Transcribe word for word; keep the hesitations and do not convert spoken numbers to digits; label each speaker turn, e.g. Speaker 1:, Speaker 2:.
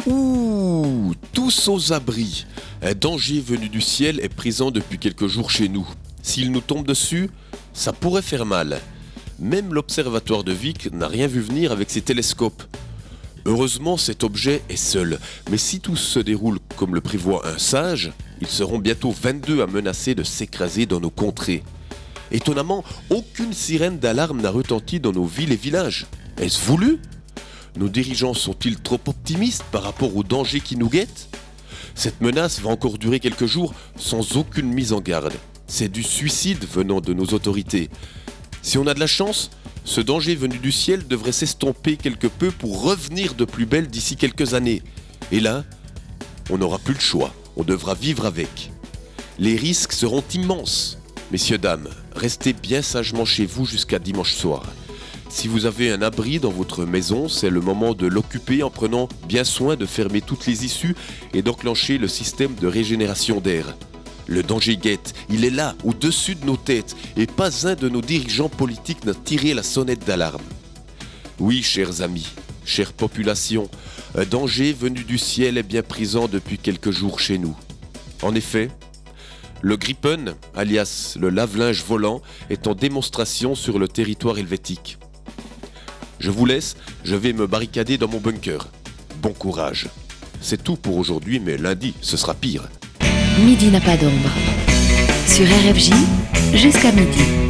Speaker 1: Ouh, tous aux abris. Un danger venu du ciel est présent depuis quelques jours chez nous. S'il nous tombe dessus, ça pourrait faire mal. Même l'observatoire de Vic n'a rien vu venir avec ses télescopes. Heureusement, cet objet est seul. Mais si tout se déroule comme le prévoit un sage, ils seront bientôt vingt-deux à menacer de s'écraser dans nos contrées. Étonnamment, aucune sirène d'alarme n'a retenti dans nos villes et villages. Est-ce voulu ? Nos dirigeants sont-ils trop optimistes par rapport aux dangers qui nous guettent ? Cette menace va encore durer quelques jours sans aucune mise en garde. C'est du suicide venant de nos autorités. Si on a de la chance, ce danger venu du ciel devrait s'estomper quelque peu pour revenir de plus belle d'ici quelques années. Et là, on n'aura plus le choix. On devra vivre avec. Les risques seront immenses. Messieurs, dames, restez bien sagement chez vous jusqu'à dimanche soir. Si vous avez un abri dans votre maison, c'est le moment de l'occuper en prenant bien soin de fermer toutes les issues et d'enclencher le système de régénération d'air. Le danger guette, il est là, au-dessus de nos têtes, et pas un de nos dirigeants politiques n'a tiré la sonnette d'alarme. Oui, chers amis, chère population, un danger venu du ciel est bien présent depuis quelques jours chez nous. En effet, le Gripen, alias le lave-linge volant, est en démonstration sur le territoire helvétique. Je vous laisse, je vais me barricader dans mon bunker. Bon courage. C'est tout pour aujourd'hui, mais lundi, ce sera pire.
Speaker 2: Midi n'a pas d'ombre. Sur R F J, jusqu'à midi.